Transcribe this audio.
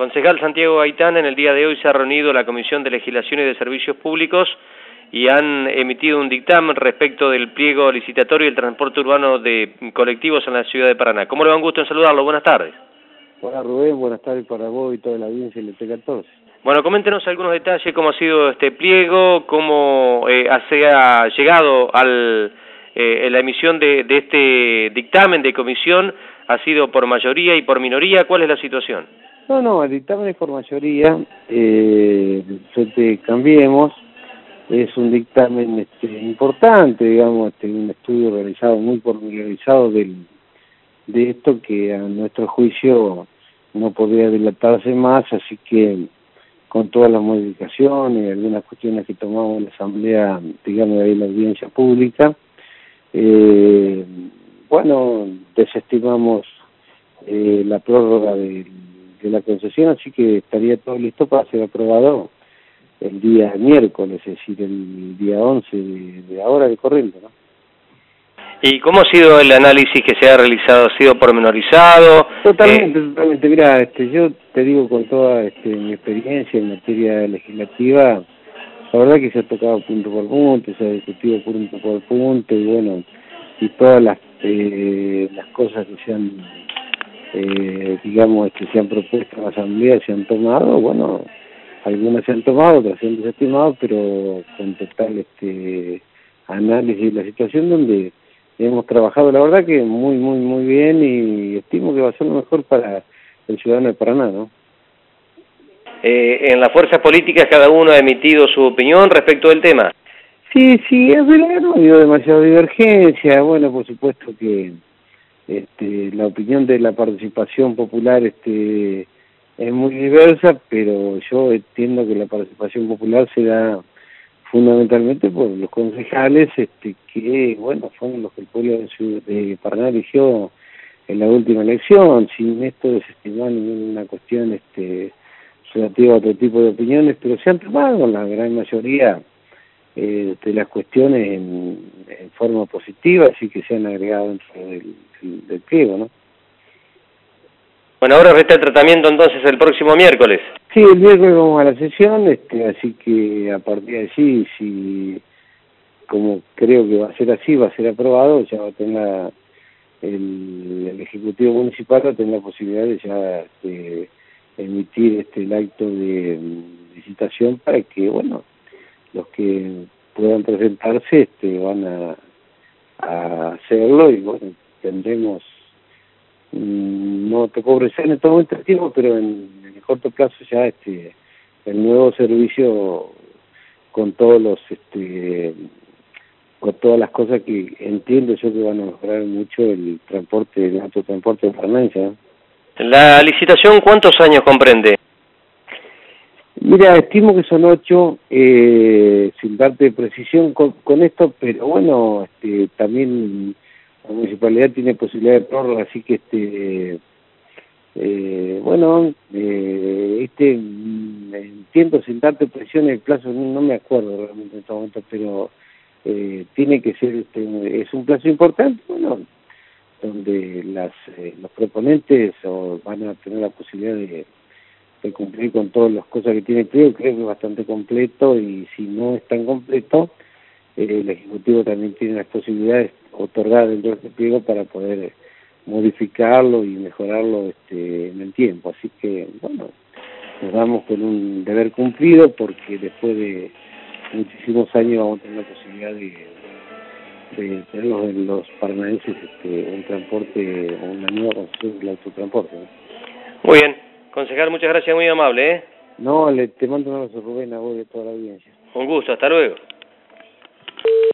Concejal Santiago Gaitán, en el día de hoy se ha reunido la Comisión de Legislación y de Servicios Públicos y han emitido un dictamen respecto del pliego licitatorio y el transporte urbano de colectivos en la ciudad de Paraná. ¿Cómo le va? Un gusto en saludarlo. Buenas tardes. Hola Rubén, buenas tardes para vos y toda la audiencia del T14. Bueno, coméntenos algunos detalles, cómo ha sido este pliego, cómo se ha llegado al la emisión de este dictamen de comisión. ¿Ha sido por mayoría y por minoría? ¿Cuál es la situación? No, el dictamen es por mayoría, Cambiemos, es un dictamen importante, digamos, un estudio realizado, muy pormenorizado de esto que a nuestro juicio no podría dilatarse más, así que con todas las modificaciones y algunas cuestiones que tomamos en la asamblea, digamos, de la audiencia pública, desestimamos la prórroga de la concesión, así que estaría todo listo para ser aprobado el día miércoles, es decir, el día 11 de ahora de corriente, ¿no? ¿Y cómo ha sido el análisis que se ha realizado? ¿Ha sido pormenorizado? Totalmente. Mira, yo te digo con toda mi experiencia en materia legislativa, la verdad que se ha tocado punto por punto, se ha discutido punto por punto, y bueno, y todas las cosas que se han, se han propuesto en la asamblea se han tomado, bueno, algunas se han tomado, otras se han desestimado, pero con total análisis de la situación donde hemos trabajado, la verdad que muy bien, y estimo que va a ser lo mejor para el ciudadano de Paraná, ¿no? En las fuerzas políticas cada uno ha emitido su opinión respecto del tema. Sí, es verdad, no ha habido demasiada divergencia. Bueno, por supuesto que la opinión de la participación popular es muy diversa, pero yo entiendo que la participación popular se da fundamentalmente por los concejales que, bueno, fueron los que el pueblo de Paraná eligió en la última elección, sin esto desestimar ninguna cuestión relativa a otro tipo de opiniones, pero se han tomado la gran mayoría de las cuestiones en forma positiva, así que se han agregado dentro del pliego, ¿no? Bueno, ahora resta el tratamiento entonces el próximo miércoles. Sí, el miércoles vamos a la sesión, así que a partir de allí, si como creo que va a ser así, va a ser aprobado, ya va a tener el Ejecutivo Municipal va a tener la posibilidad de ya emitir el acto de licitación para que, bueno, los que puedan presentarse van a hacerlo, y bueno, tendremos, no te puedo ofrecer en todo este tiempo, pero en el corto plazo ya el nuevo servicio con todos con todas las cosas que entiendo yo que van a mejorar mucho el autotransporte de Paraná, ¿no? ¿La licitación cuántos años comprende? Mira, estimo que son 8, sin darte precisión con esto, pero bueno, también la municipalidad tiene posibilidad de prórroga, así que entiendo, sin darte presión el plazo, no me acuerdo realmente en este momento, pero tiene que ser, es un plazo importante, bueno, donde los proponentes van a tener la posibilidad de cumplir con todas las cosas que tiene el pliego. Creo que es bastante completo, y si no es tan completo, el Ejecutivo también tiene las posibilidades otorgadas dentro de este pliego para poder modificarlo y mejorarlo en el tiempo. Así que, bueno, nos damos con un deber cumplido, porque después de muchísimos años vamos a tener la posibilidad de tener los paranaenses un transporte, o una nueva concesión del autotransporte, ¿no? Muy bien. Concejal, muchas gracias, muy amable, ¿eh? No, te mando un abrazo, Rubén, a vos y a toda la audiencia. Un gusto, hasta luego.